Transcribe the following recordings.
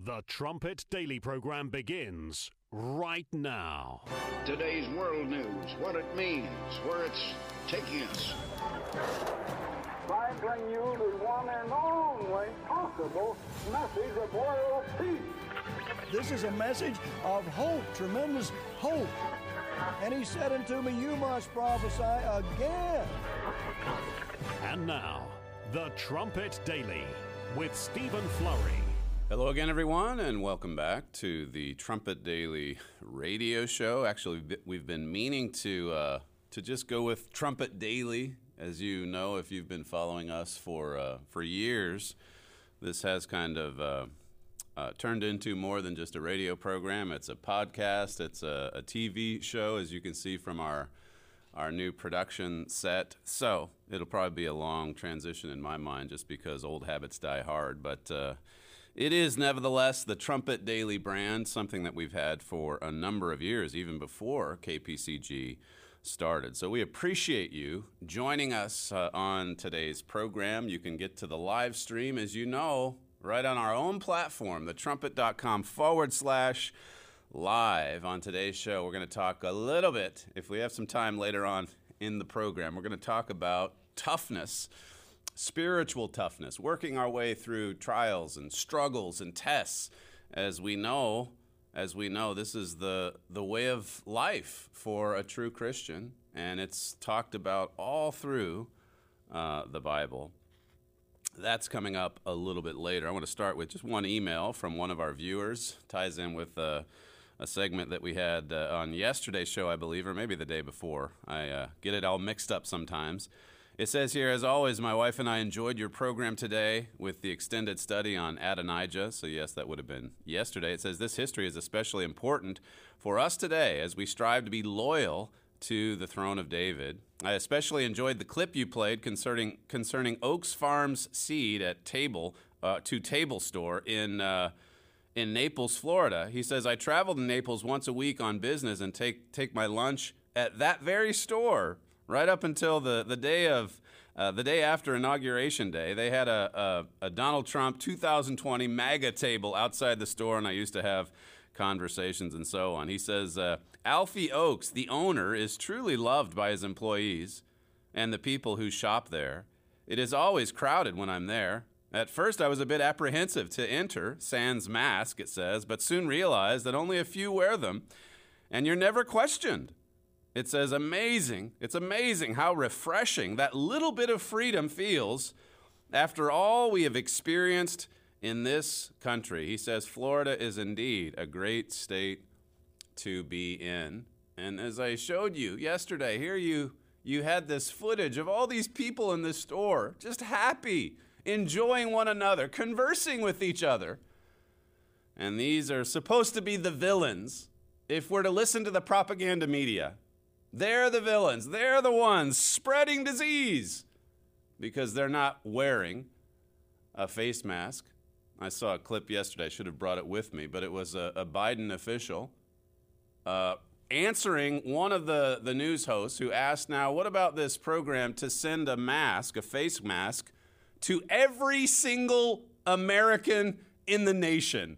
The Trumpet Daily program begins right now. Today's world news, what it means, where it's taking us. I bring you the one and only possible message of world peace. This is a message of hope, tremendous hope. And he said unto me, you must prophesy again. And now, The Trumpet Daily with Stephen Flurry. Hello again, everyone, and welcome back to the Trumpet Daily radio show. Actually, we've been meaning to just go with Trumpet Daily. As you know, if you've been following us for years, this has kind of turned into more than just a radio program. It's a podcast. It's a TV show, as you can see from our new production set. So it'll probably be a long transition in my mind just because old habits die hard. But it is nevertheless the Trumpet Daily brand, something that we've had for a number of years, even before KPCG started. So we appreciate you joining us on today's program. You can get to the live stream, as you know, right on our own platform, thetrumpet.com/live. On today's show, we're going to talk a little bit, if we have some time later on in the program, we're going to talk about toughness, spiritual toughness, working our way through trials and struggles and tests. As we know, this is the way of life for a true Christian, and it's talked about all through the Bible. That's coming up a little bit later. I want to start with just one email from one of our viewers. Ties in with a segment that we had on yesterday's show, I believe, or maybe the day before. I get it all mixed up sometimes. It says here, as always, my wife and I enjoyed your program today with the extended study on Adonijah. So yes, that would have been yesterday. It says this history is especially important for us today as we strive to be loyal to the throne of David. I especially enjoyed the clip you played concerning Oaks Farms Seed at Table Store in Naples, Florida. He says, I travel to Naples once a week on business and take my lunch at that very store. Right up until the day after Inauguration Day, they had a Donald Trump 2020 MAGA table outside the store, and I used to have conversations and so on. He says, Alfie Oaks, the owner, is truly loved by his employees and the people who shop there. It is always crowded when I'm there. At first, I was a bit apprehensive to enter, sans mask, it says, but soon realized that only a few wear them, and you're never questioned. It says, it's amazing how refreshing that little bit of freedom feels after all we have experienced in this country. He says, Florida is indeed a great state to be in. And as I showed you yesterday, here you had this footage of all these people in this store, just happy, enjoying one another, conversing with each other. And these are supposed to be the villains if we're to listen to the propaganda media. They're the villains. They're the ones spreading disease because they're not wearing a face mask. I saw a clip yesterday. I should have brought it with me, but it was a Biden official answering one of the news hosts who asked, now, what about this program to send a mask, a face mask, to every single American in the nation?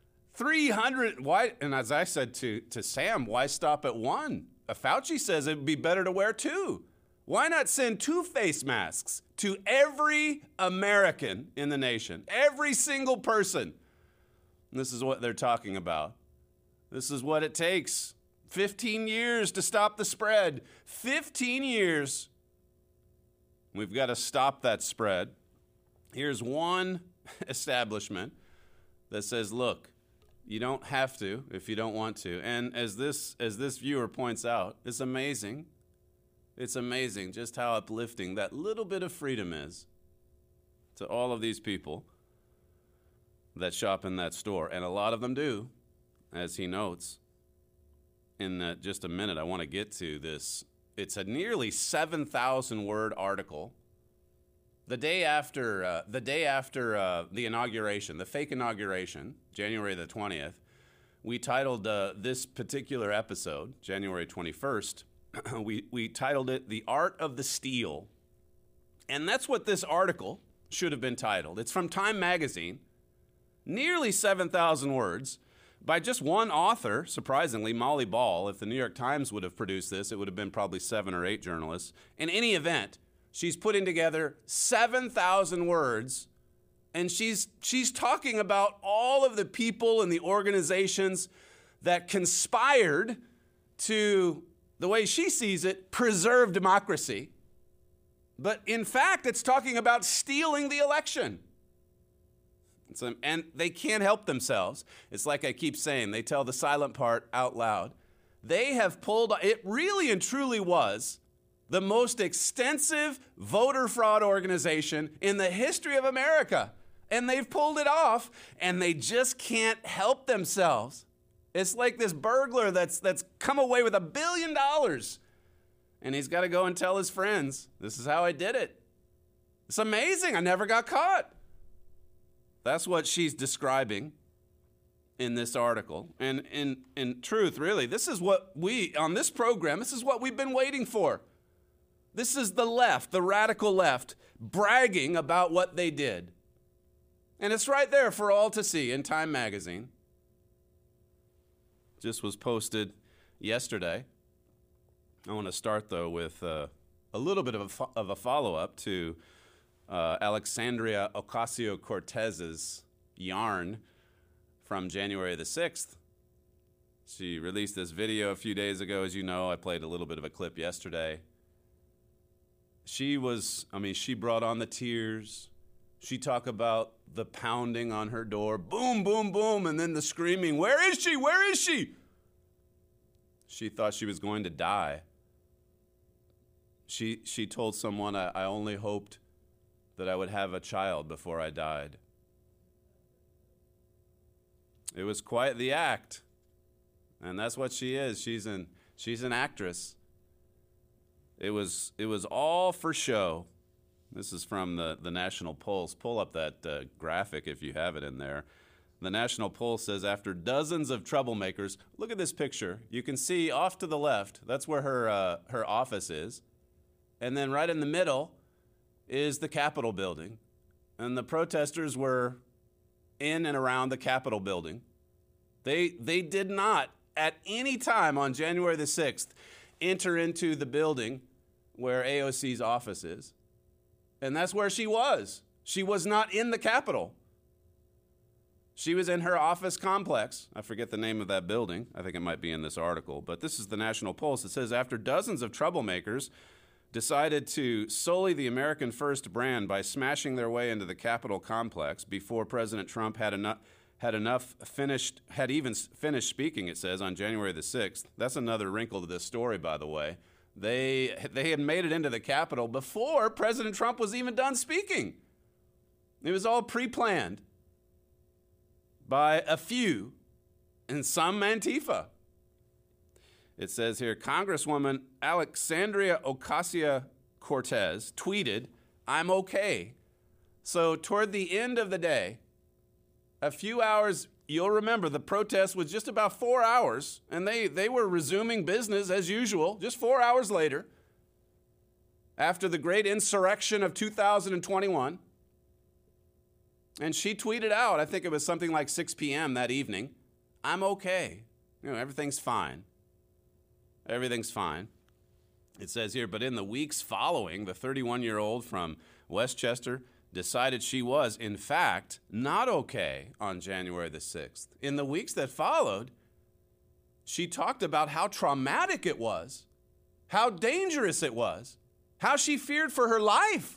300, why? And as I said to Sam, why stop at one? Fauci says it would be better to wear two. Why not send 2 face masks to every American in the nation? Every single person. And this is what they're talking about. This is what it takes. 15 years to stop the spread. 15 years. We've got to stop that spread. Here's one establishment that says, look, you don't have to if you don't want to. And as this viewer points out, it's amazing. It's amazing just how uplifting that little bit of freedom is to all of these people that shop in that store. And a lot of them do, as he notes. In just a minute, I want to get to this. It's a nearly 7,000-word article. The day after the inauguration, the fake inauguration, January the 20th, we titled this particular episode, January 21st, we titled it The Art of the Steal. And that's what this article should have been titled. It's from Time Magazine. nearly 7,000 words by just one author, surprisingly, Molly Ball. If the New York Times would have produced this, it would have been probably 7 or 8 journalists. In any event, she's putting together 7,000 words, and she's talking about all of the people and the organizations that conspired to, the way she sees it, preserve democracy. But in fact, it's talking about stealing the election. And they can't help themselves. It's like I keep saying, they tell the silent part out loud. They have pulled, it really and truly was the most extensive voter fraud organization in the history of America. And they've pulled it off, and they just can't help themselves. It's like this burglar that's come away with $1 billion. And he's got to go and tell his friends, this is how I did it. It's amazing. I never got caught. That's what she's describing in this article. And in truth, really, this is what on this program, this is what we've been waiting for. This is the left, the radical left, bragging about what they did. And it's right there for all to see in Time magazine. Just was posted yesterday. I want to start, though, with a little bit of a follow-up to Alexandria Ocasio-Cortez's yarn from January the 6th. She released this video a few days ago. As you know, I played a little bit of a clip yesterday. She brought on the tears. She talked about the pounding on her door, boom, boom, boom, and then the screaming, where is she? Where is she? She thought she was going to die. She told someone, I only hoped that I would have a child before I died. It was quite the act. And that's what she is. She's an actress. It was all for show. This is from the National Pulse. Pull up that graphic if you have it in there. The National Pulse says, after dozens of troublemakers, look at this picture. You can see off to the left, that's where her office is. And then right in the middle is the Capitol building. And the protesters were in and around the Capitol building. They did not, at any time on January the 6th, enter into the building where AOC's office is. And that's where she was. She was not in the Capitol. She was in her office complex. I forget the name of that building. I think it might be in this article. But this is the National Pulse. It says, after dozens of troublemakers decided to sully the American First brand by smashing their way into the Capitol complex before President Trump had even finished speaking, it says, on January the 6th. That's another wrinkle to this story, by the way. They had made it into the Capitol before President Trump was even done speaking. It was all pre-planned by a few and some Antifa. It says here, Congresswoman Alexandria Ocasio-Cortez tweeted, "I'm okay." So toward the end of the day, a few hours, you'll remember the protest was just about 4 hours, and they were resuming business as usual, just 4 hours later, after the great insurrection of 2021. And she tweeted out, I think it was something like 6 p.m. that evening, "I'm okay. Everything's fine. Everything's fine." It says here, but in the weeks following, the 31-year-old from Westchester decided she was, in fact, not okay on January the 6th. In the weeks that followed, she talked about how traumatic it was, how dangerous it was, how she feared for her life.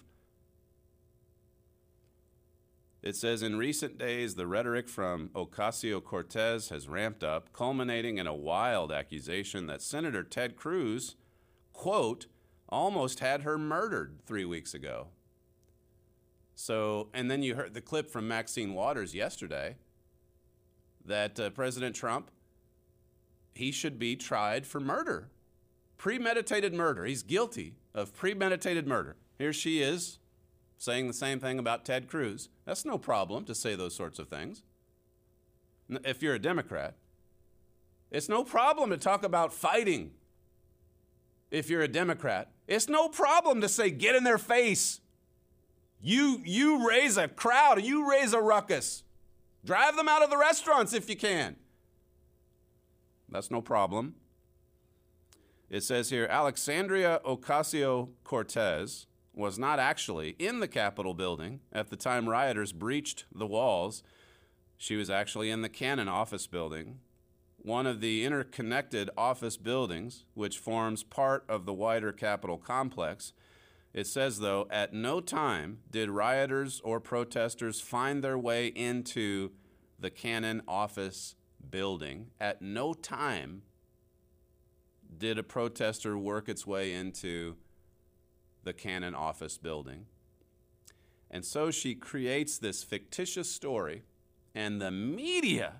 It says, in recent days, the rhetoric from Ocasio-Cortez has ramped up, culminating in a wild accusation that Senator Ted Cruz, quote, almost had her murdered 3 weeks ago. So, and then you heard the clip from Maxine Waters yesterday that President Trump, he should be tried for murder, premeditated murder. He's guilty of premeditated murder. Here she is saying the same thing about Ted Cruz. That's no problem to say those sorts of things. If you're a Democrat, it's no problem to talk about fighting. If you're a Democrat, it's no problem to say, get in their face. You raise a crowd, you raise a ruckus. Drive them out of the restaurants if you can. That's no problem. It says here, Alexandria Ocasio-Cortez was not actually in the Capitol building at the time rioters breached the walls. She was actually in the Cannon office building, one of the interconnected office buildings, which forms part of the wider Capitol complex. It says, though, at no time did rioters or protesters find their way into the Cannon office building. At no time did a protester work its way into the Cannon office building. And so she creates this fictitious story, and the media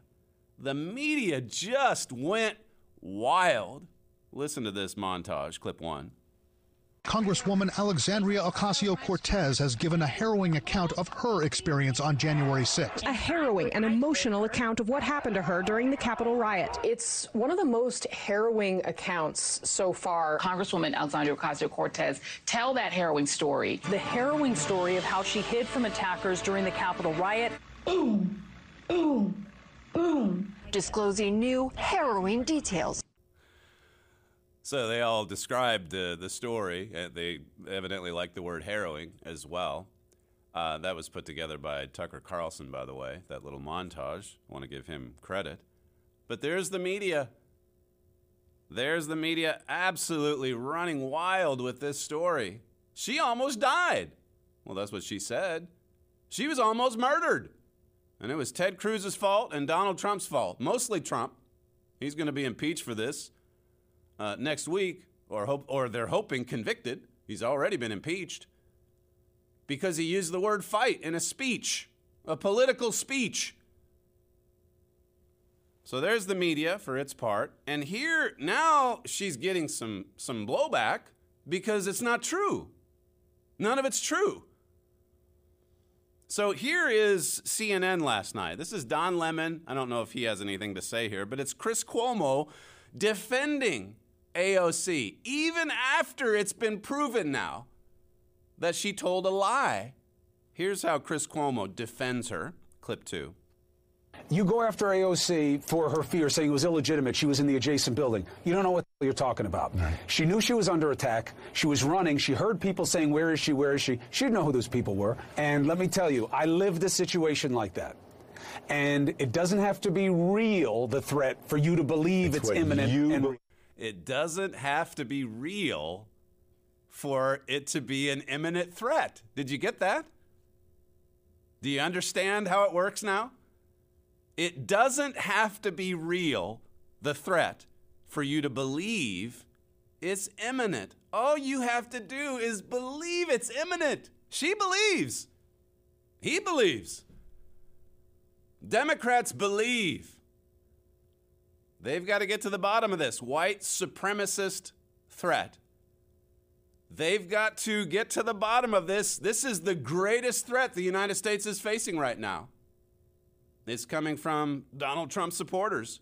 just went wild. Listen to this montage, clip 1. Congresswoman Alexandria Ocasio-Cortez has given a harrowing account of her experience on January 6th. A harrowing and emotional account of what happened to her during the Capitol riot. It's one of the most harrowing accounts so far. Congresswoman Alexandria Ocasio-Cortez, tell that harrowing story. The harrowing story of how she hid from attackers during the Capitol riot. Boom, boom, boom. Disclosing new harrowing details. So they all described the story. They evidently liked the word harrowing as well. That was put together by Tucker Carlson, by the way, that little montage. I want to give him credit. But there's the media. There's the media absolutely running wild with this story. She almost died. Well, that's what she said. She was almost murdered. And it was Ted Cruz's fault and Donald Trump's fault. Mostly Trump. He's going to be impeached for this. Next week, or they're hoping convicted. He's already been impeached because he used the word fight in a speech, a political speech. So there's the media for its part. And here, now she's getting some blowback because it's not true. None of it's true. So here is CNN last night. This is Don Lemon. I don't know if he has anything to say here, but it's Chris Cuomo defending AOC, even after it's been proven now that she told a lie. Here's how Chris Cuomo defends her. Clip 2. You go after AOC for her fear, saying it was illegitimate. She was in the adjacent building. You don't know what you're talking about. Right. She knew she was under attack. She was running. She heard people saying, where is she? Where is she? She didn't know who those people were. And let me tell you, I lived a situation like that. And it doesn't have to be real, the threat, for you to believe it's imminent. It doesn't have to be real for it to be an imminent threat. Did you get that? Do you understand how it works now? It doesn't have to be real, the threat, for you to believe it's imminent. All you have to do is believe it's imminent. She believes. He believes. Democrats believe. They've got to get to the bottom of this white supremacist threat. They've got to get to the bottom of this. This is the greatest threat the United States is facing right now. It's coming from Donald Trump supporters.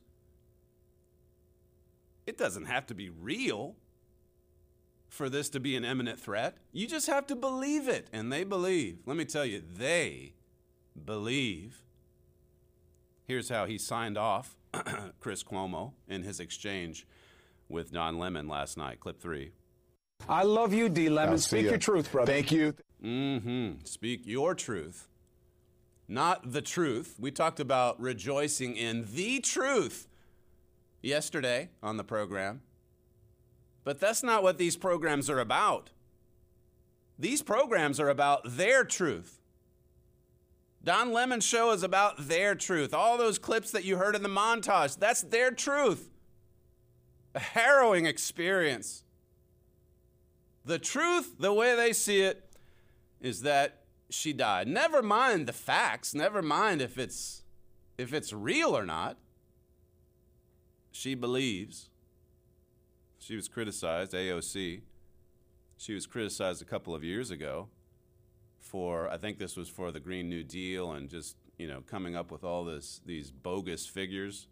It doesn't have to be real for this to be an imminent threat. You just have to believe it, and they believe. Let me tell you, they believe. Here's how he signed off, Chris Cuomo, in his exchange with Don Lemon last night. Clip 3. I love you, D. Lemon. Speak your truth, brother. Thank you. Speak your truth, not the truth. We talked about rejoicing in the truth yesterday on the program. But that's not what these programs are about. These programs are about their truth. Don Lemon's show is about their truth. All those clips that you heard in the montage, that's their truth. A harrowing experience. The truth, the way they see it, is that she died. Never mind the facts. Never mind if it's real or not. She believes. She was criticized, AOC. She was criticized a couple of years ago for, I think this was for the Green New Deal and just, coming up with all these bogus figures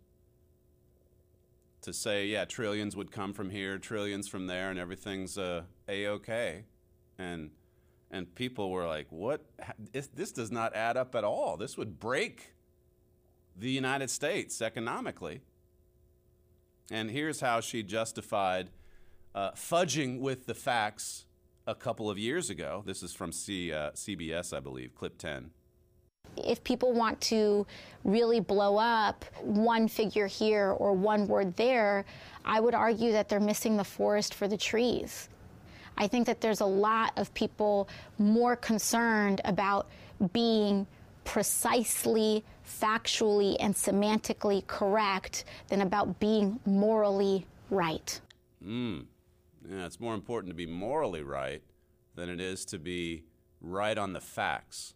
to say, yeah, trillions would come from here, trillions from there, and everything's A-OK. And people were like, what? This does not add up at all. This would break the United States economically. And here's how she justified fudging with the facts a couple of years ago. This is from CBS, I believe, clip 10. If people want to really blow up one figure here or one word there, I would argue that they're missing the forest for the trees. I think that there's a lot of people more concerned about being precisely, factually, and semantically correct than about being morally right. Yeah, it's more important to be morally right than it is to be right on the facts.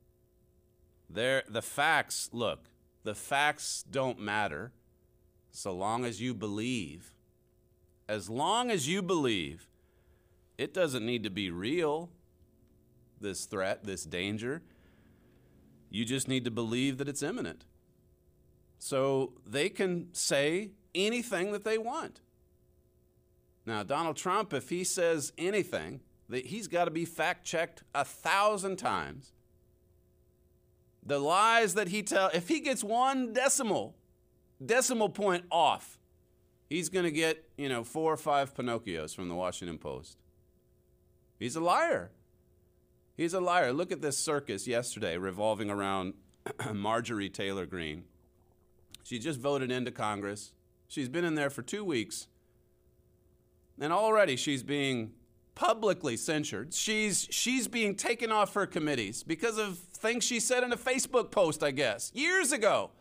The facts, look, the facts don't matter so long as you believe. As long as you believe, it doesn't need to be real, this threat, this danger. You just need to believe that it's imminent. So they can say anything that they want. Now, Donald Trump, if he says anything, he's got to be fact-checked 1,000 times. The lies that he tells, if he gets one decimal point off, he's going to get, 4 or 5 Pinocchios from the Washington Post. He's a liar. He's a liar. Look at this circus yesterday revolving around Marjorie Taylor Greene. She just voted into Congress. She's been in there for 2 weeks. And already she's being publicly censured. She's being taken off her committees because of things she said in a Facebook post, I guess, years ago.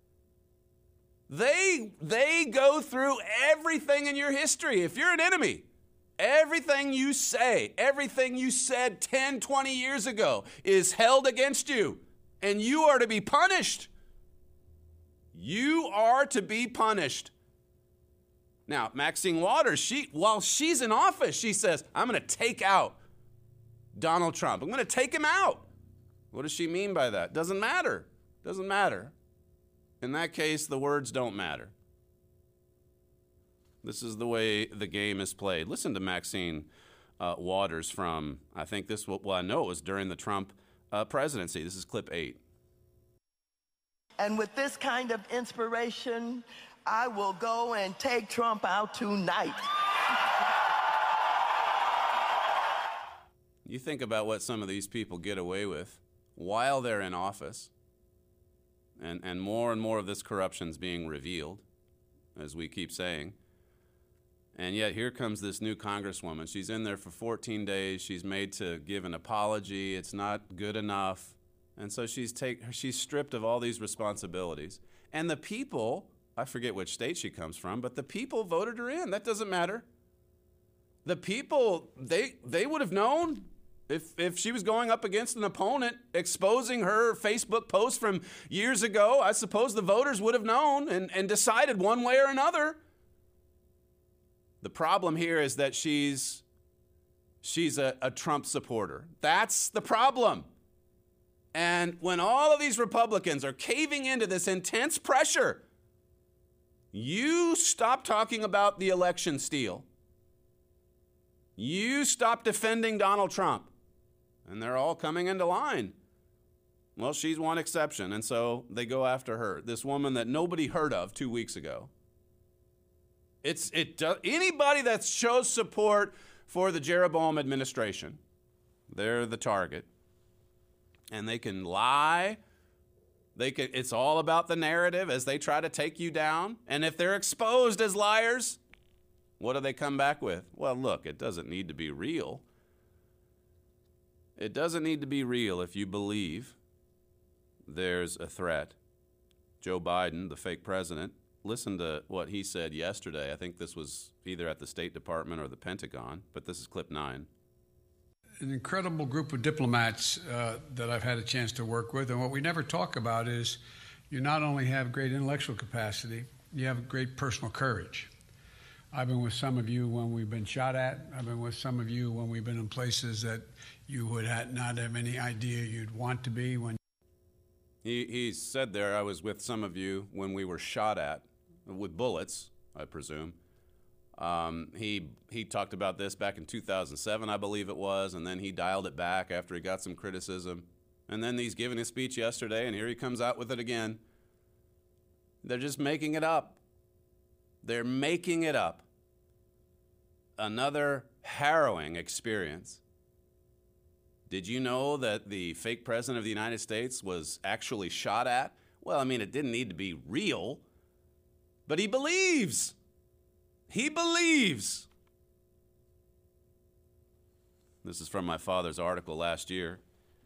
They go through everything in your history. If you're an enemy, everything you say, everything you said 10, 20 years ago is held against you, and you are to be punished. You are to be punished. Now, Maxine Waters, while she's in office, she says, I'm going to take out Donald Trump. I'm going to take him out. What does she mean by that? Doesn't matter. Doesn't matter. In that case, the words don't matter. This is the way the game is played. Listen to Maxine Waters from, I think this, I know it was during the Trump presidency. This is clip 8. And with this kind of inspiration, I will go and take Trump out tonight. You think about what some of these people get away with while they're in office, and more of this corruption's being revealed, as we keep saying. And yet here comes this new congresswoman. She's in there for 14 days. She's made to give an apology. It's not good enough. And so she's stripped of all these responsibilities. And the people, I forget which state she comes from, but the people voted her in. That doesn't matter. The people, they would have known if she was going up against an opponent exposing her Facebook post from years ago. I suppose the voters would have known and decided one way or another. The problem here is that she's a Trump supporter. That's the problem. And when all of these Republicans are caving into this intense pressure, you stop talking about the election steal. You stop defending Donald Trump. And they're all coming into line. Well, she's one exception, and so they go after her. This woman that nobody heard of 2 weeks ago. Anybody that shows support for the Jeroboam administration, they're the target. And they can lie. It's all about the narrative as they try to take you down. And if they're exposed as liars, what do they come back with? Well, look, it doesn't need to be real. It doesn't need to be real if you believe there's a threat. Joe Biden, the fake president, listen to what he said yesterday. I think this was either at the State Department or the Pentagon, but this is clip 9. An incredible group of diplomats that I've had a chance to work with. And what we never talk about is you not only have great intellectual capacity, you have great personal courage. I've been with some of you when we've been shot at. I've been with some of you when we've been in places that you would not have any idea you'd want to be. When He said there, I was with some of you when we were shot at, with bullets, I presume. He talked about this back in 2007, I believe it was, and then he dialed it back after he got some criticism. And then he's giving his speech yesterday, and here he comes out with it again. They're just making it up. They're making it up. Another harrowing experience. Did you know that the fake president of the United States was actually shot at? Well, I mean, it didn't need to be real, but he believes. He believes. This is from my father's article last year.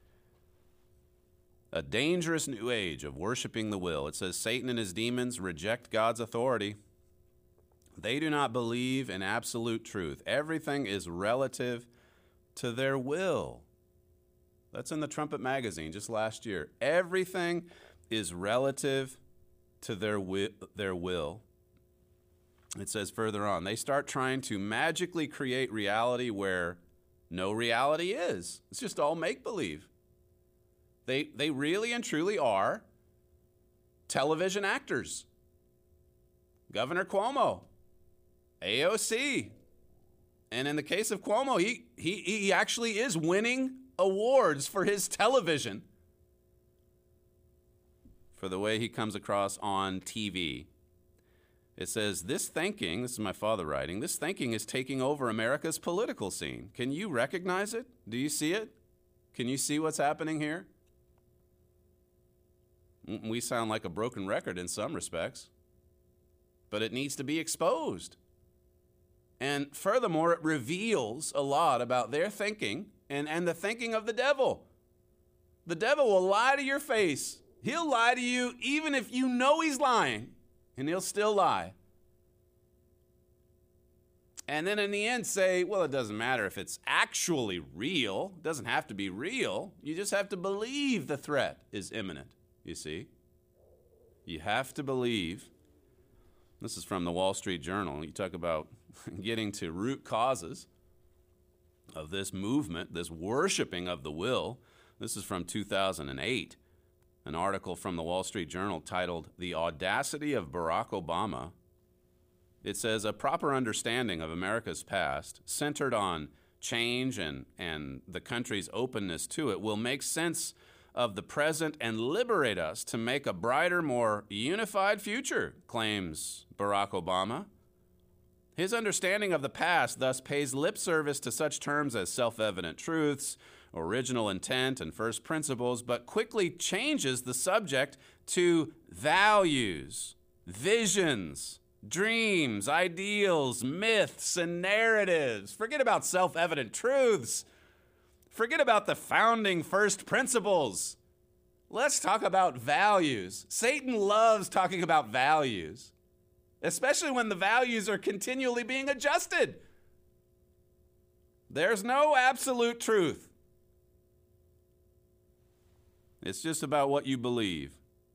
A dangerous new age of worshiping the will. It says Satan and his demons reject God's authority. They do not believe in absolute truth. Everything is relative to their will. That's in the Trumpet magazine just last year. Everything is relative to their will. It says further on, they start trying to magically create reality where no reality is. It's just all make-believe. They really and truly are television actors. Governor Cuomo, AOC. And in the case of Cuomo, he actually is winning awards for his television for the way he comes across on TV. It says, this thinking, this is my father writing, this thinking is taking over America's political scene. Can you recognize it? Do you see it? Can you see what's happening here? We sound like a broken record in some respects, but it needs to be exposed. And furthermore, it reveals a lot about their thinking and the thinking of the devil. The devil will lie to your face. He'll lie to you even if you know he's lying, and he'll still lie. And then in the end say, well, it doesn't matter if it's actually real. It doesn't have to be real. You just have to believe the threat is imminent, you see. You have to believe. This is from the Wall Street Journal. You talk about getting to root causes of this movement, this worshiping of the will. This is from 2008, an article from the Wall Street Journal titled, "The Audacity of Barack Obama." It says, a proper understanding of America's past, centered on change and the country's openness to it, will make sense of the present and liberate us to make a brighter, more unified future, claims Barack Obama. His understanding of the past thus pays lip service to such terms as self-evident truths, original intent, and first principles, but quickly changes the subject to values, visions, dreams, ideals, myths, and narratives. Forget about self-evident truths. Forget about the founding first principles. Let's talk about values. Satan loves talking about values, especially when the values are continually being adjusted. There's no absolute truth. It's just about what you believe.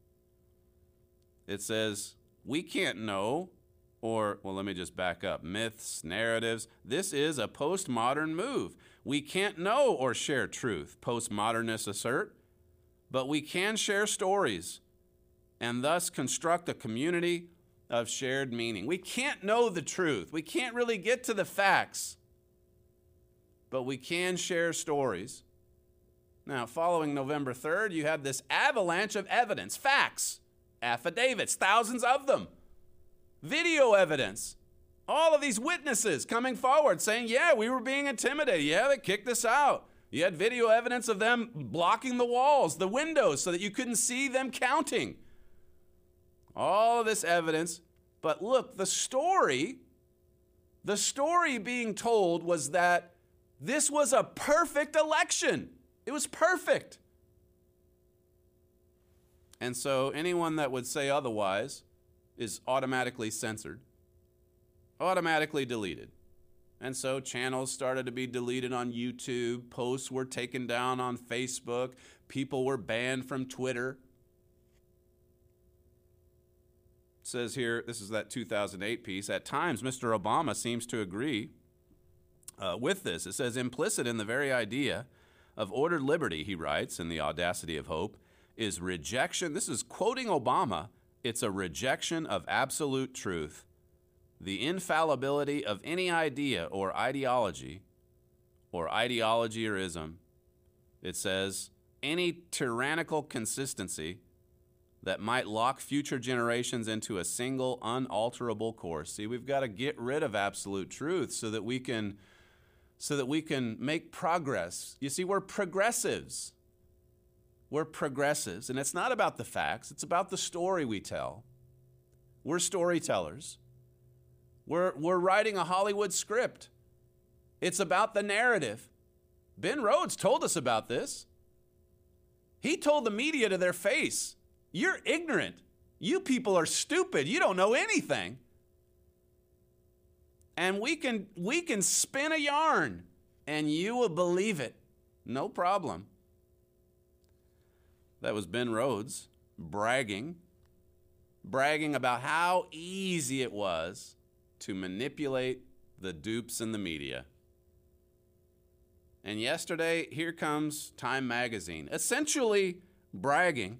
It says, we can't know, or, well, let me just back up. Myths, narratives. This is a postmodern move. We can't know or share truth, postmodernists assert, but we can share stories and thus construct a community of shared meaning. We can't know the truth. We can't really get to the facts, but we can share stories. Now, following November 3rd, you had this avalanche of evidence, facts, affidavits, thousands of them, video evidence, all of these witnesses coming forward saying, yeah, we were being intimidated. Yeah, they kicked us out. You had video evidence of them blocking the walls, the windows, so that you couldn't see them counting. All of this evidence. But look, the story being told was that this was a perfect election. It was perfect. And so anyone that would say otherwise is automatically censored, automatically deleted. And so channels started to be deleted on YouTube, posts were taken down on Facebook, people were banned from Twitter. It says here, this is that 2008 piece, at times Mr. Obama seems to agree with this. It says, implicit in the very idea of ordered liberty, he writes, in The Audacity of Hope, is rejection. This is quoting Obama. It's a rejection of absolute truth, the infallibility of any idea or ideology or ism. It says, any tyrannical consistency that might lock future generations into a single unalterable course. See, we've got to get rid of absolute truth so that we can make progress. You see, we're progressives. We're progressives, and it's not about the facts, it's about the story we tell. We're storytellers. We're writing a Hollywood script. It's about the narrative. Ben Rhodes told us about this. He told the media to their face, "You're ignorant. You people are stupid. You don't know anything." And we can spin a yarn, and you will believe it. No problem. That was Ben Rhodes bragging about how easy it was to manipulate the dupes in the media. And yesterday, here comes Time Magazine, essentially bragging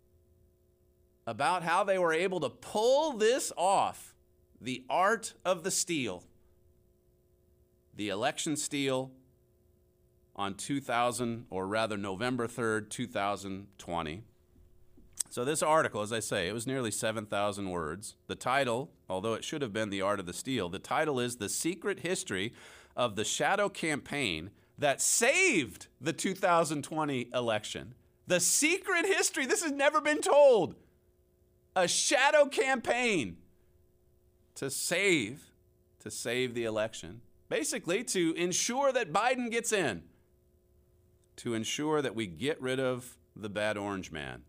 about how they were able to pull this off, the art of the steal, the election steal on November 3rd, 2020. So this article, as I say, it was nearly 7,000 words. The title, although it should have been The Art of the Steal, the title is The Secret History of the Shadow Campaign that Saved the 2020 Election. The secret history. This has never been told. A shadow campaign to save the election. Basically, to ensure that Biden gets in. To ensure that we get rid of the bad orange man.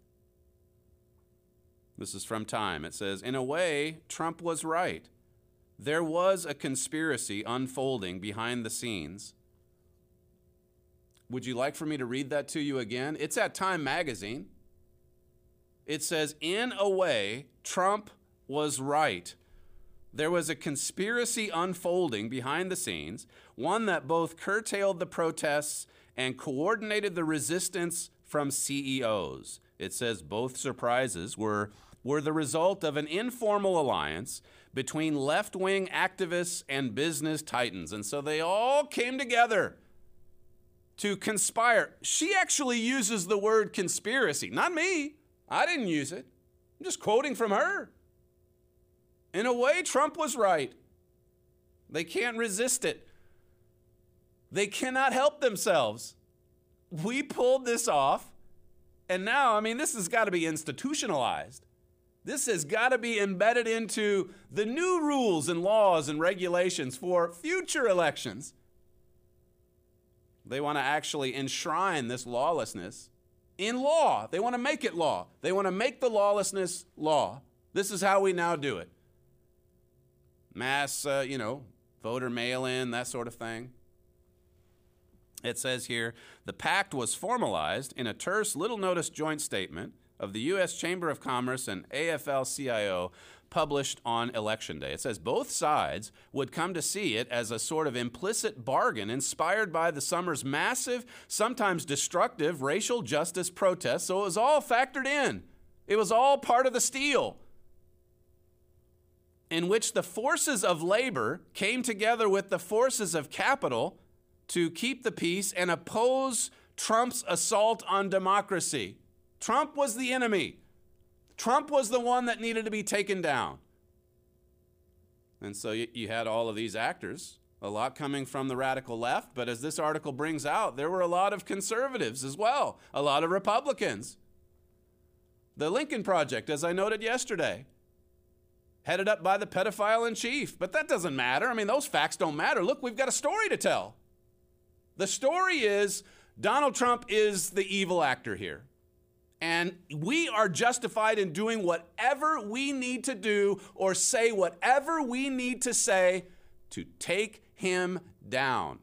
This is from Time. It says, in a way, Trump was right. There was a conspiracy unfolding behind the scenes. Would you like for me to read that to you again? It's at Time Magazine. It says, in a way, Trump was right. There was a conspiracy unfolding behind the scenes, one that both curtailed the protests and coordinated the resistance from CEOs. It says both surprises were the result of an informal alliance between left-wing activists and business titans. And so they all came together to conspire. She actually uses the word conspiracy, not me. I didn't use it. I'm just quoting from her. In a way, Trump was right. They can't resist it. They cannot help themselves. We pulled this off, and now, this has got to be institutionalized. This has got to be embedded into the new rules and laws and regulations for future elections. They want to actually enshrine this lawlessness in law. They want to make it law. They want to make the lawlessness law. This is how we now do it. Mass, voter mail-in, that sort of thing. It says here, the pact was formalized in a terse, little-noticed joint statement of the U.S. Chamber of Commerce and AFL-CIO published on Election Day. It says both sides would come to see it as a sort of implicit bargain inspired by the summer's massive, sometimes destructive racial justice protests. So it was all factored in. It was all part of the steal, in which the forces of labor came together with the forces of capital to keep the peace and oppose Trump's assault on democracy. Trump was the enemy. Trump was the one that needed to be taken down. And so you had all of these actors, a lot coming from the radical left, but as this article brings out, there were a lot of conservatives as well, a lot of Republicans. The Lincoln Project, as I noted yesterday, headed up by the pedophile in chief, but that doesn't matter. Those facts don't matter. Look, we've got a story to tell. The story is Donald Trump is the evil actor here. And we are justified in doing whatever we need to do or say whatever we need to say to take him down.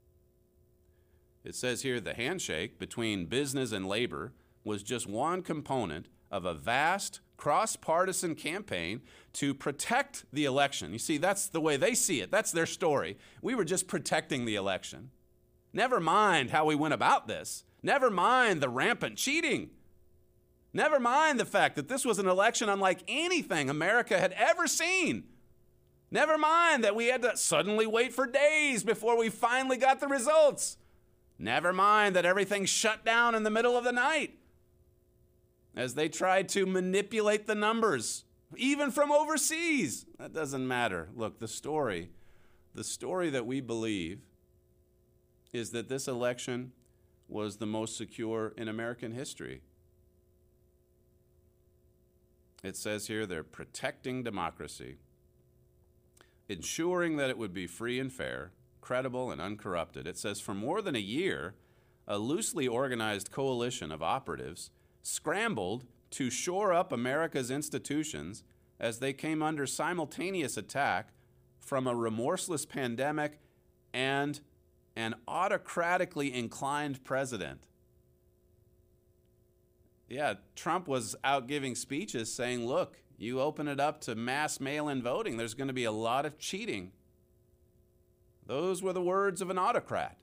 It says here the handshake between business and labor was just one component of a vast cross-partisan campaign to protect the election. You see, that's the way they see it. That's their story. We were just protecting the election. Never mind how we went about this. Never mind the rampant cheating. Never mind the fact that this was an election unlike anything America had ever seen. Never mind that we had to suddenly wait for days before we finally got the results. Never mind that everything shut down in the middle of the night. as they tried to manipulate the numbers, even from overseas. That doesn't matter. Look, the story that we believe is that this election was the most secure in American history. It says here they're protecting democracy, ensuring that it would be free and fair, credible and uncorrupted. It says for more than a year, a loosely organized coalition of operatives scrambled to shore up America's institutions as they came under simultaneous attack from a remorseless pandemic and an autocratically inclined president. Yeah, Trump was out giving speeches saying, look, you open it up to mass mail-in voting, there's going to be a lot of cheating. Those were the words of an autocrat.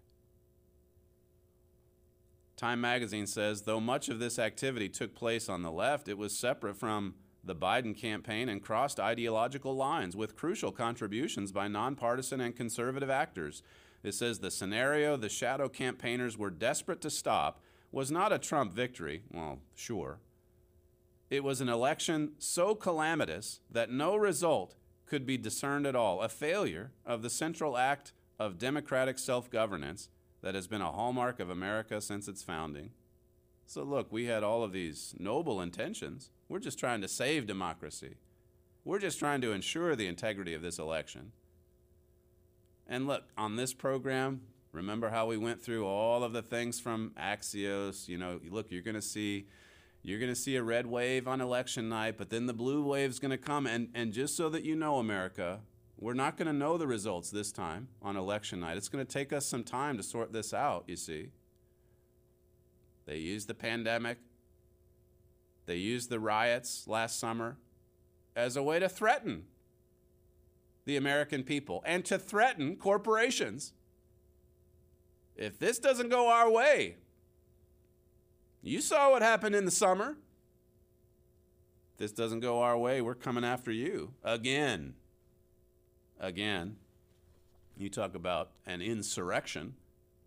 Time magazine says, though much of this activity took place on the left, it was separate from the Biden campaign and crossed ideological lines with crucial contributions by nonpartisan and conservative actors. It says the scenario the shadow campaigners were desperate to stop was not a Trump victory. Well, sure. It was an election so calamitous that no result could be discerned at all, a failure of the central act of democratic self-governance that has been a hallmark of America since its founding. So look, we had all of these noble intentions. We're just trying to save democracy. We're just trying to ensure the integrity of this election. And look, on this program, remember how we went through all of the things from Axios? You know, look, you're going to see a red wave on election night, but then the blue wave's going to come. And just so that you know, America, we're not going to know the results this time on election night. It's going to take us some time to sort this out, you see. They used the pandemic. They used the riots last summer as a way to threaten the American people and to threaten corporations. If this doesn't go our way, you saw what happened in the summer. If this doesn't go our way, we're coming after you again. Again. You talk about an insurrection.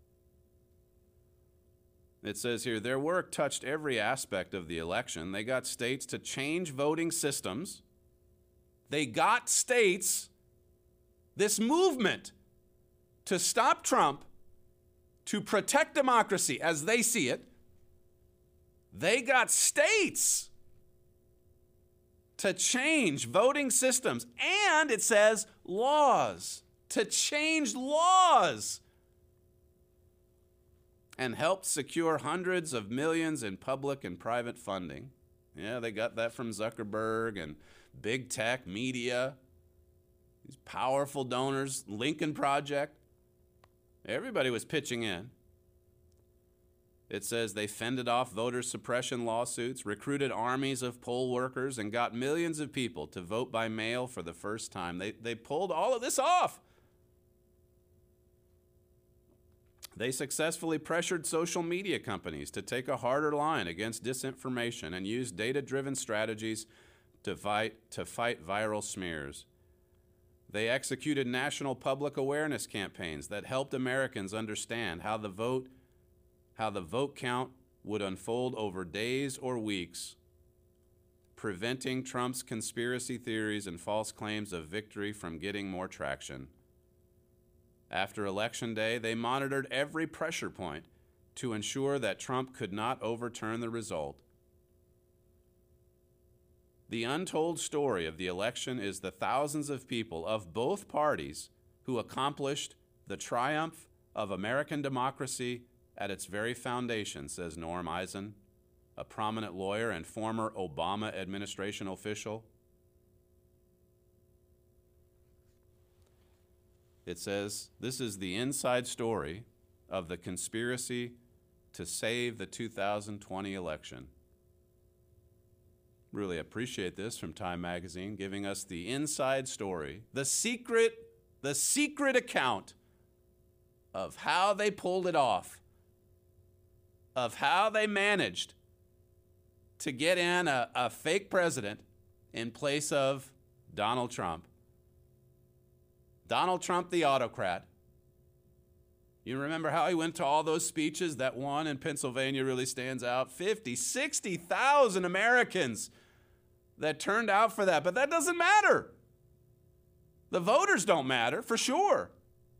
It says here, their work touched every aspect of the election. They got states to change voting systems. They got states, this movement to stop Trump, to protect democracy as they see it. They got states to change voting systems. And it says laws, to change laws. And helped secure hundreds of millions in public and private funding. Yeah, they got that from Zuckerberg and big tech, media, these powerful donors, Lincoln Project. Everybody was pitching in. It says they fended off voter suppression lawsuits, recruited armies of poll workers, and got millions of people to vote by mail for the first time. They pulled all of this off. They successfully pressured social media companies to take a harder line against disinformation and use data-driven strategies to fight viral smears. They executed national public awareness campaigns that helped Americans understand how the vote count would unfold over days or weeks, preventing Trump's conspiracy theories and false claims of victory from getting more traction. After Election Day, they monitored every pressure point to ensure that Trump could not overturn the result. The untold story of the election is the thousands of people of both parties who accomplished the triumph of American democracy at its very foundation, says Norm Eisen, a prominent lawyer and former Obama administration official. It says, this is the inside story of the conspiracy to save the 2020 election. Really appreciate this from Time Magazine, giving us the inside story, the secret account of how they pulled it off, of how they managed to get in a fake president in place of Donald Trump. Donald Trump, the autocrat. You remember how he went to all those speeches? That one in Pennsylvania really stands out. 50, 60,000 Americans that turned out for that. But that doesn't matter. The voters don't matter, for sure.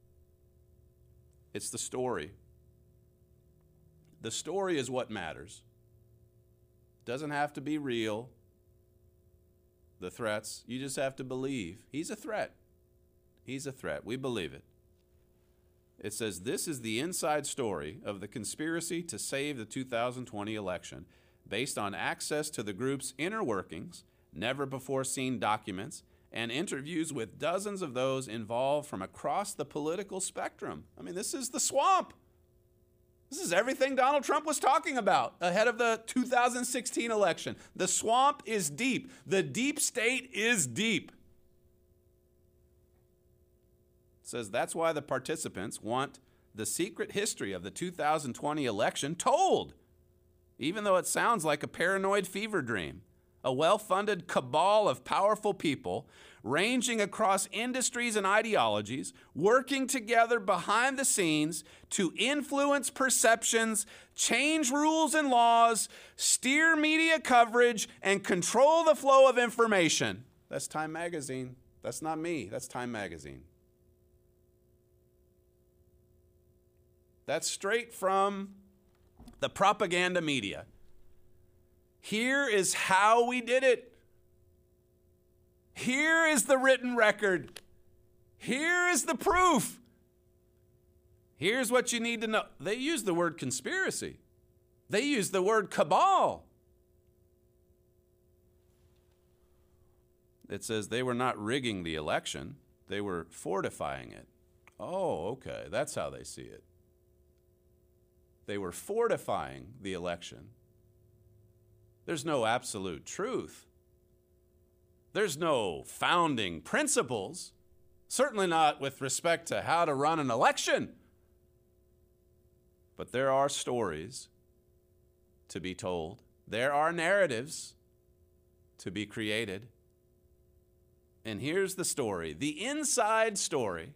It's the story. The story is what matters. Doesn't have to be real. The threats, you just have to believe. He's a threat. He's a threat. We believe it. It says, this is the inside story of the conspiracy to save the 2020 election, based on access to the group's inner workings, never-before-seen documents, and interviews with dozens of those involved from across the political spectrum. I mean, this is the swamp. This is everything Donald Trump was talking about ahead of the 2016 election. The swamp is deep. The deep state is deep. It says that's why the participants want the secret history of the 2020 election told, even though it sounds like a paranoid fever dream. A well-funded cabal of powerful people ranging across industries and ideologies, working together behind the scenes to influence perceptions, change rules and laws, steer media coverage, and control the flow of information. That's Time Magazine. That's not me. That's Time Magazine. That's straight from the propaganda media. Here is how we did it. Here is the written record. Here is the proof. Here's what you need to know. They use the word conspiracy. They use the word cabal. It says they were not rigging the election. They were fortifying it. Oh, okay. That's how they see it. They were fortifying the election. There's no absolute truth. There's no founding principles, certainly not with respect to how to run an election. But there are stories to be told. There are narratives to be created. And here's the story, the inside story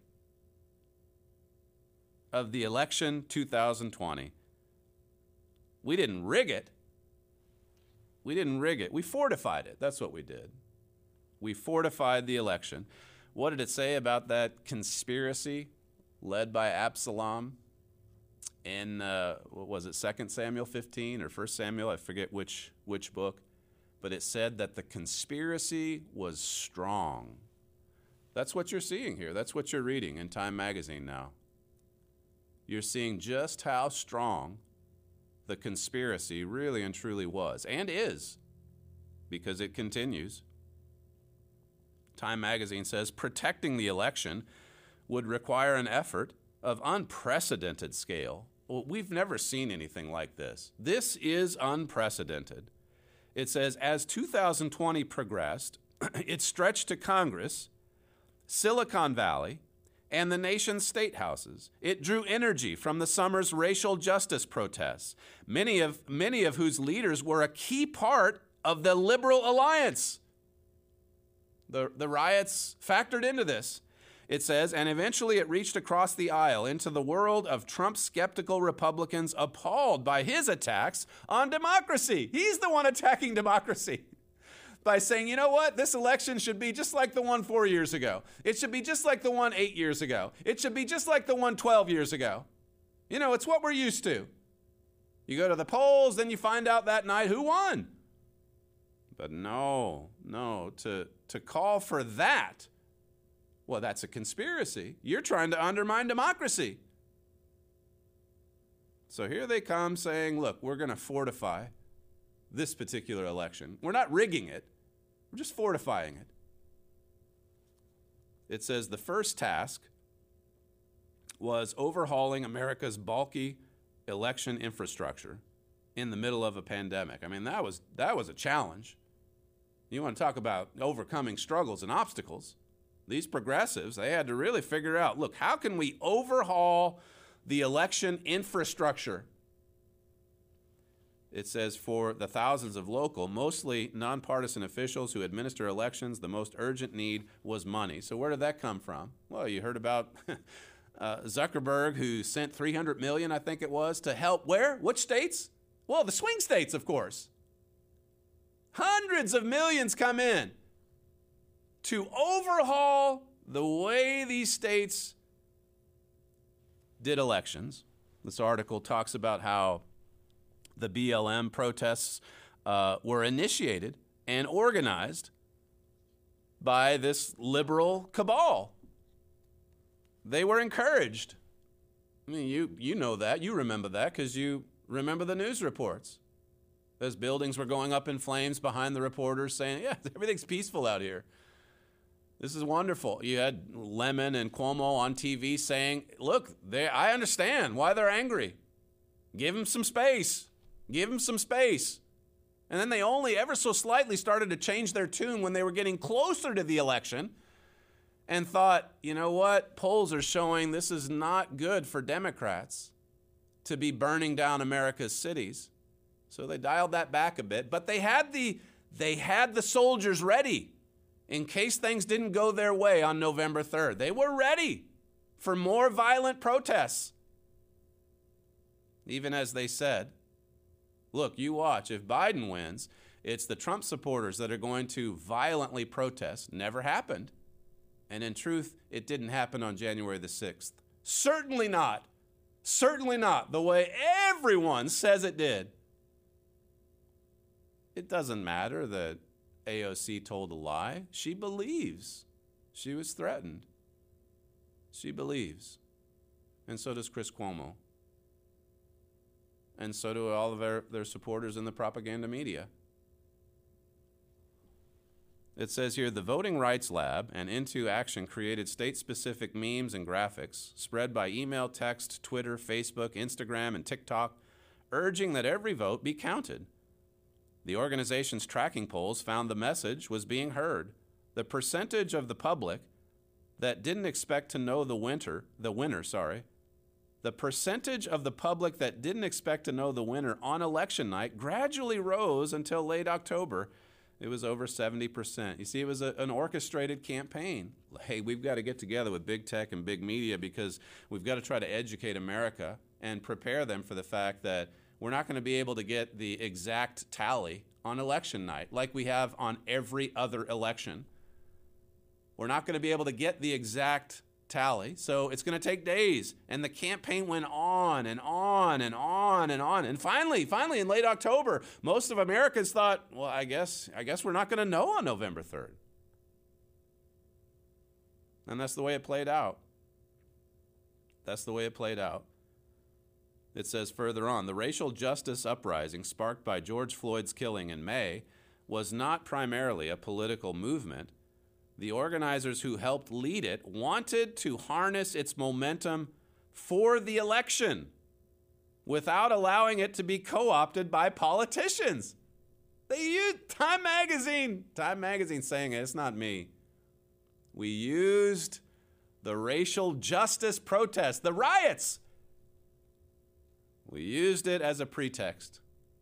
of the election 2020. We didn't rig it. We didn't rig it. We fortified it. That's what we did. We fortified the election. What did it say about that conspiracy led by Absalom in, what was it, 2 Samuel 15 or 1 Samuel? I forget which book. But it said that the conspiracy was strong. That's what you're seeing here. That's what you're reading in Time Magazine now. You're seeing just how strong the conspiracy really and truly was, and is, because it continues. Time Magazine says protecting the election would require an effort of unprecedented scale. Well, we've never seen anything like this. This is unprecedented. It says, as 2020 progressed, it stretched to Congress, Silicon Valley, and the nation's state houses. It drew energy from the summer's racial justice protests, many of whose leaders were a key part of the Liberal Alliance. The riots factored into this. It says, and eventually it reached across the aisle into the world of Trump-skeptical Republicans appalled by his attacks on democracy. He's the one attacking democracy by saying, you know what, this election should be just like the one 4 years ago. It should be just like the one 8 years ago. It should be just like the one 12 years ago. You know, it's what we're used to. You go to the polls, then you find out that night who won. But no, to call for that, well, that's a conspiracy. You're trying to undermine democracy. So here they come saying, look, we're going to fortify this particular election. We're not rigging it. We're just fortifying it. It says the first task was overhauling America's bulky election infrastructure in the middle of a pandemic. I mean, that was a challenge. You want to talk about overcoming struggles and obstacles. These progressives, they had to really figure out, look, how can we overhaul the election infrastructure? It says for the thousands of local, mostly nonpartisan officials who administer elections, the most urgent need was money. So where did that come from? Well, you heard about Zuckerberg, who sent $300 million, I think it was, to help where? Which states? Well, the swing states, of course. Hundreds of millions come in to overhaul the way these states did elections. This article talks about how the BLM protests were initiated and organized by this liberal cabal. They were encouraged. I mean, you know that. You remember that because you remember the news reports. Those buildings were going up in flames behind the reporters saying, yeah, everything's peaceful out here. This is wonderful. You had Lemon and Cuomo on TV saying, look, I understand why they're angry. Give them some space. Give them some space. And then they only ever so slightly started to change their tune when they were getting closer to the election and thought, you know what? Polls are showing this is not good for Democrats to be burning down America's cities. So they dialed that back a bit, but they had the soldiers ready in case things didn't go their way on November 3rd. They were ready for more violent protests. Even as they said, look, you watch, if Biden wins, it's the Trump supporters that are going to violently protest. Never happened. And in truth, it didn't happen on January the 6th. Certainly not. Certainly not the way everyone says it did. It doesn't matter that AOC told a lie. She believes she was threatened. She believes. And so does Chris Cuomo. And so do all of their supporters in the propaganda media. It says here, the Voting Rights Lab and Into Action created state-specific memes and graphics spread by email, text, Twitter, Facebook, Instagram, and TikTok, urging that every vote be counted. The organization's tracking polls found the message was being heard. The percentage of the public that didn't expect to know the winner, the percentage of the public that didn't expect to know the winner on election night gradually rose until late October. It was over 70%. You see, it was an orchestrated campaign. Hey, we've got to get together with big tech and big media because we've got to try to educate America and prepare them for the fact that we're not going to be able to get the exact tally on election night like we have on every other election. We're not going to be able to get the exact tally, so it's going to take days. And the campaign went on and on and on and on. And finally, in late October, most of Americans thought, well, I guess we're not going to know on November 3rd. And that's the way it played out. That's the way it played out. It says further on, the racial justice uprising sparked by George Floyd's killing in May was not primarily a political movement. The organizers who helped lead it wanted to harness its momentum for the election without allowing it to be co-opted by politicians. They used Time Magazine saying it, it's not me. We used the racial justice protest, the riots. We used it as a pretext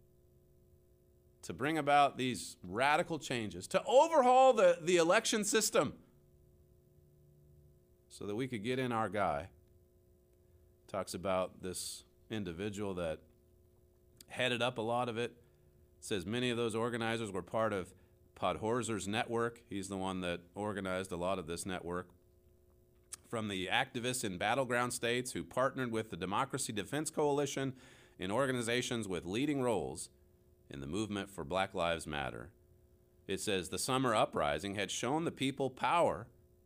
to bring about these radical changes, to overhaul the election system so that we could get in our guy. Talks about this individual that headed up a lot of it. Says many of those organizers were part of Podhorzer's network. He's the one that organized a lot of this network. From the activists in battleground states who partnered with the Democracy Defense Coalition in organizations with leading roles in the movement for Black Lives Matter. It says the summer uprising had shown that people power,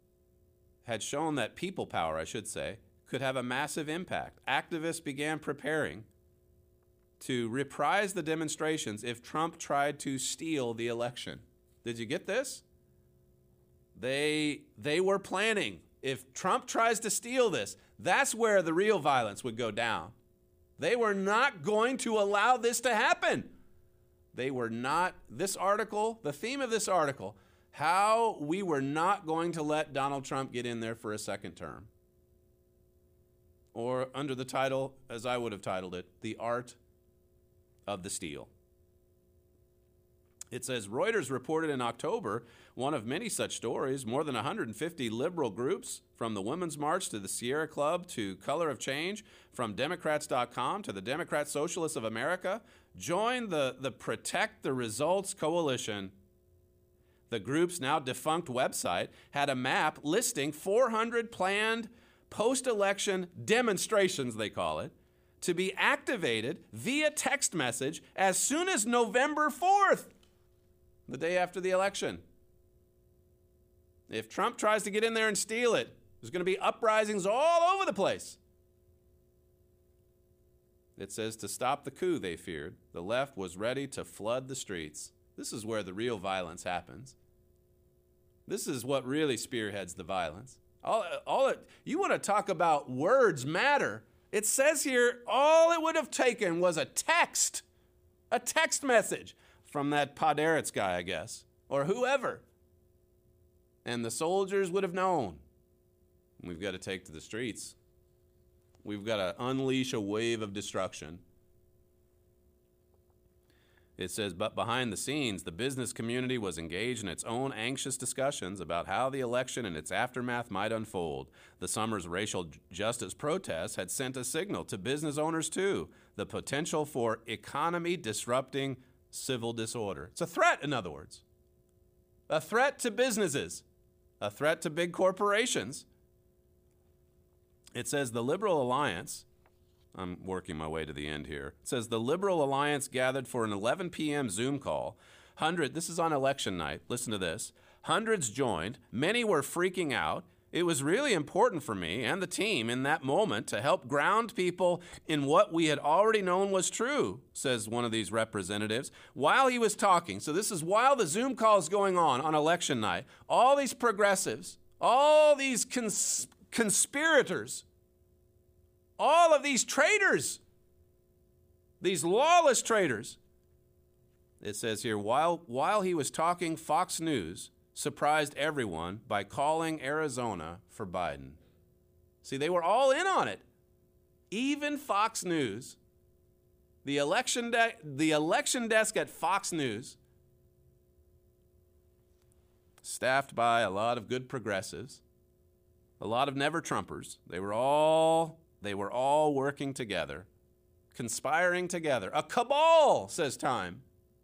could have a massive impact. Activists began preparing to reprise the demonstrations if Trump tried to steal the election. Did you get this? They were planning. If Trump tries to steal this, that's where the real violence would go down. They were not going to allow this to happen. They were not. This article, the theme of this article, how we were not going to let Donald Trump get in there for a second term. Or under the title, as I would have titled it, The Art of the Steal. It says Reuters reported in October, one of many such stories, more than 150 liberal groups, from the Women's March to the Sierra Club to Color of Change, from Democrats.com to the Democrat Socialists of America, joined the Protect the Results Coalition. The group's now defunct website had a map listing 400 planned post-election demonstrations, they call it, to be activated via text message as soon as November 4th. The day after the election. If Trump tries to get in there and steal it, there's going to be uprisings all over the place. It says to stop the coup, they feared, the left was ready to flood the streets. This is where the real violence happens. This is what really spearheads the violence. You want to talk about words matter. It says here, all it would have taken was a text message from that Podderetz guy, I guess, or whoever. And the soldiers would have known. We've got to take to the streets. We've got to unleash a wave of destruction. It says, but behind the scenes, the business community was engaged in its own anxious discussions about how the election and its aftermath might unfold. The summer's racial justice protests had sent a signal to business owners, too, the potential for economy-disrupting civil disorder. It's a threat, in other words. A threat to businesses. A threat to big corporations. It says the Liberal Alliance, I'm working my way to the end here. It says the Liberal Alliance gathered for an 11 p.m. Zoom call. This is on election night. Listen to this. Hundreds joined. Many were freaking out. It was really important for me and the team in that moment to help ground people in what we had already known was true, says one of these representatives. While he was talking, so this is while the Zoom call is going on election night, all these progressives, all these conspirators, all of these traitors, these lawless traitors. It says here, while he was talking, Fox News surprised everyone by calling Arizona for Biden. See, they were all in on it. Even Fox News, the election desk at Fox News, staffed by a lot of good progressives, a lot of never-Trumpers. They were all working together, conspiring together. A cabal, says Time.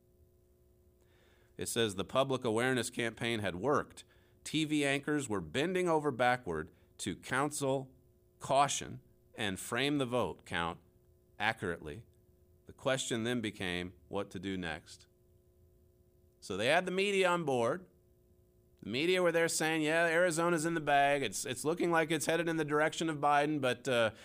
It says the public awareness campaign had worked. TV anchors were bending over backward to counsel caution and frame the vote count accurately. The question then became what to do next. So they had the media on board. The media were there saying, yeah, Arizona's in the bag. It's looking like it's headed in the direction of Biden, but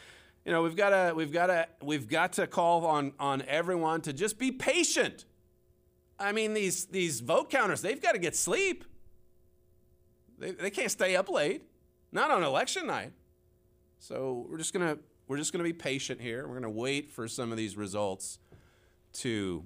we've got to call on everyone to just be patient. I mean, these vote counters, they've got to get sleep. They can't stay up late, not on election night. So we're just gonna be patient here. We're gonna wait for some of these results to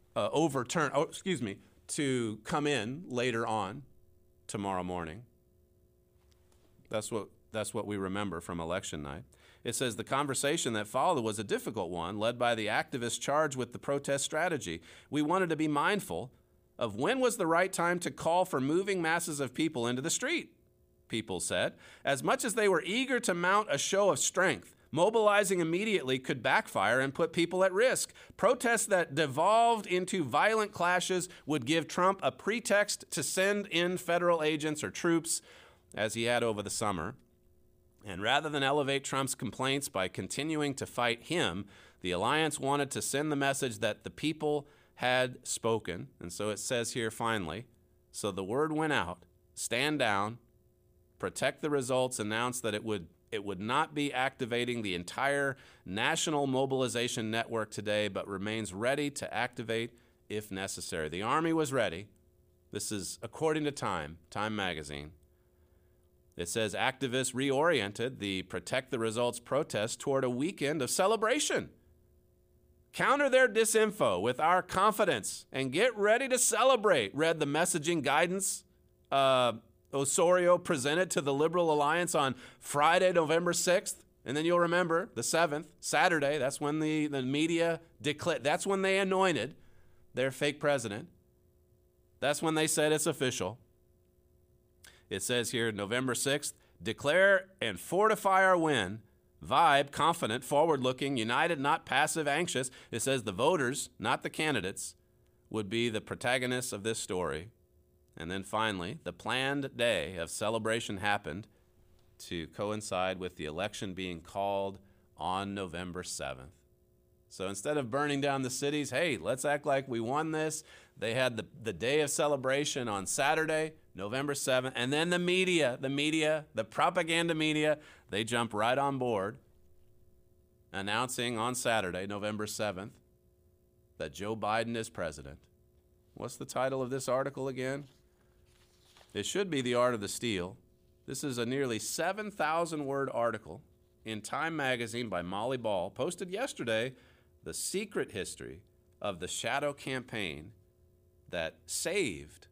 to come in later on tomorrow morning. That's what we remember from election night. It says the conversation that followed was a difficult one, led by the activists charged with the protest strategy. We wanted to be mindful of when was the right time to call for moving masses of people into the street, people said. As much as they were eager to mount a show of strength, mobilizing immediately could backfire and put people at risk. Protests that devolved into violent clashes would give Trump a pretext to send in federal agents or troops, as he had over the summer. And rather than elevate Trump's complaints by continuing to fight him, the alliance wanted to send the message that the people had spoken. And so it says here finally, so the word went out, stand down, Protect the Results announced that it would not be activating the entire national mobilization network today, but remains ready to activate if necessary. The Army was ready. This is according to Time magazine. It says activists reoriented the Protect the Results protest toward a weekend of celebration. Counter their disinfo with our confidence and get ready to celebrate, read the messaging guidance Osorio presented to the Liberal Alliance on Friday, November 6th. And then you'll remember the 7th, Saturday, that's when the media declared, that's when they anointed their fake president. That's when they said it's official. It says here, November 6th, declare and fortify our win. Vibe, confident, forward-looking, united, not passive, anxious. It says the voters, not the candidates, would be the protagonists of this story. And then finally, the planned day of celebration happened to coincide with the election being called on November 7th. So instead of burning down the cities, hey, let's act like we won this. They had the day of celebration on Saturday, November 7th, and then the media, the propaganda media, they jump right on board, announcing on Saturday, November 7th, that Joe Biden is president. What's the title of this article again? It should be The Art of the Steal. This is a nearly 7,000-word article in Time magazine by Molly Ball, posted yesterday, the secret history of the shadow campaign that saved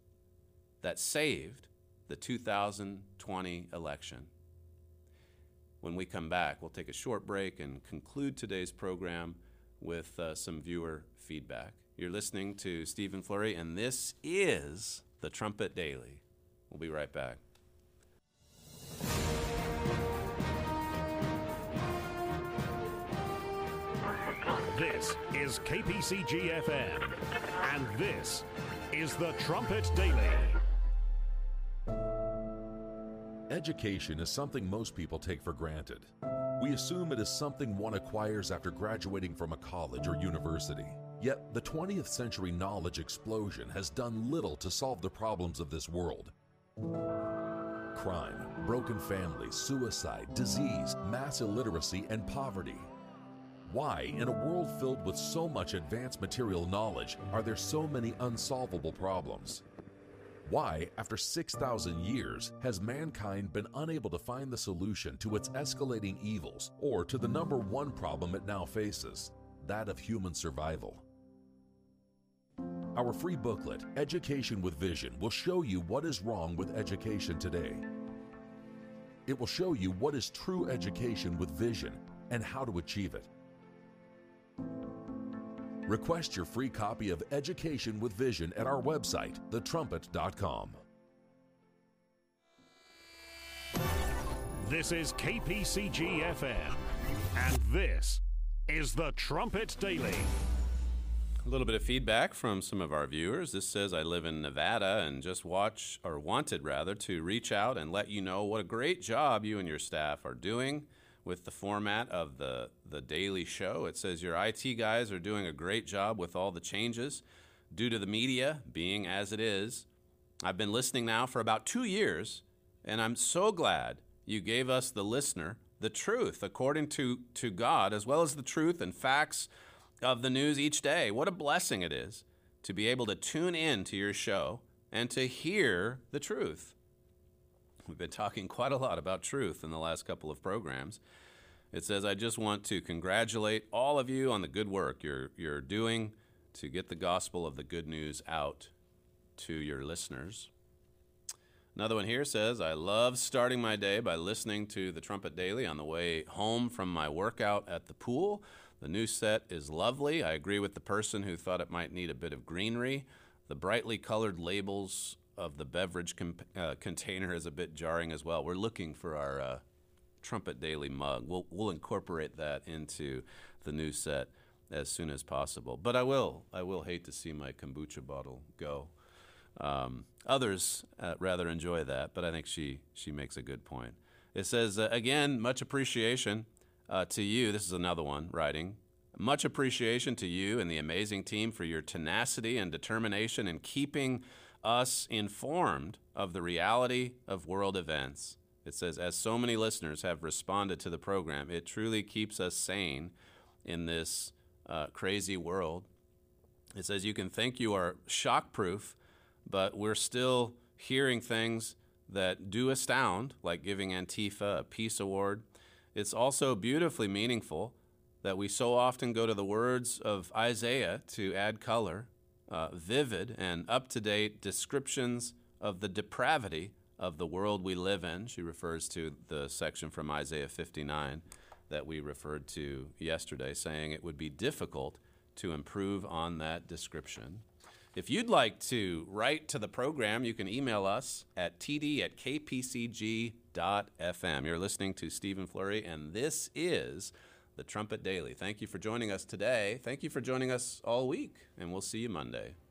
the 2020 election. When we come back, we'll take a short break and conclude today's program with some viewer feedback. You're listening to Stephen Flurry, and this is the Trumpet Daily. We'll be right back. This is KPCG-FM, and this is the Trumpet Daily. Education is something most people take for granted. We assume it is something one acquires after graduating from a college or university. Yet, the 20th century knowledge explosion has done little to solve the problems of this world. Crime, broken families, suicide, disease, mass illiteracy, and poverty. Why, in a world filled with so much advanced material knowledge, are there so many unsolvable problems? Why, after 6,000 years, has mankind been unable to find the solution to its escalating evils or to the number one problem it now faces, that of human survival? Our free booklet, Education with Vision, will show you what is wrong with education today. It will show you what is true education with vision and how to achieve it. Request your free copy of Education with Vision at our website, thetrumpet.com. This is KPCG-FM, and this is the Trumpet Daily. A little bit of feedback from some of our viewers. This says, I live in Nevada and just wanted to reach out and let you know what a great job you and your staff are doing with the format of the daily show. It says your IT guys are doing a great job with all the changes due to the media being as it is. I've been listening now for about 2 years, and I'm so glad you gave us, the listener, the truth according to God, as well as the truth and facts of the news each day. What a blessing it is to be able to tune in to your show and to hear the truth. We've been talking quite a lot about truth in the last couple of programs. It says, I just want to congratulate all of you on the good work you're doing to get the gospel of the good news out to your listeners. Another one here says, I love starting my day by listening to the Trumpet Daily on the way home from my workout at the pool. The new set is lovely. I agree with the person who thought it might need a bit of greenery. The brightly colored labels of the beverage container is a bit jarring as well. We're looking for our Trumpet Daily mug. We'll incorporate that into the new set as soon as possible. But I will hate to see my kombucha bottle go. Others rather enjoy that, but I think she makes a good point. It says, again, much appreciation to you. This is another one writing. Much appreciation to you and the amazing team for your tenacity and determination in keeping us informed of the reality of world events. It says, as so many listeners have responded to the program, it truly keeps us sane in this crazy world. It says, you can think you are shock-proof, but we're still hearing things that do astound, like giving Antifa a Peace Award. It's also beautifully meaningful that we so often go to the words of Isaiah to add color, vivid and up-to-date descriptions of the depravity of the world we live in. She refers to the section from Isaiah 59 that we referred to yesterday, saying it would be difficult to improve on that description. If you'd like to write to the program, you can email us at td@kpcg.fm. You're listening to Stephen Flurry, and this is the Trumpet Daily. Thank you for joining us today. Thank you for joining us all week, and we'll see you Monday.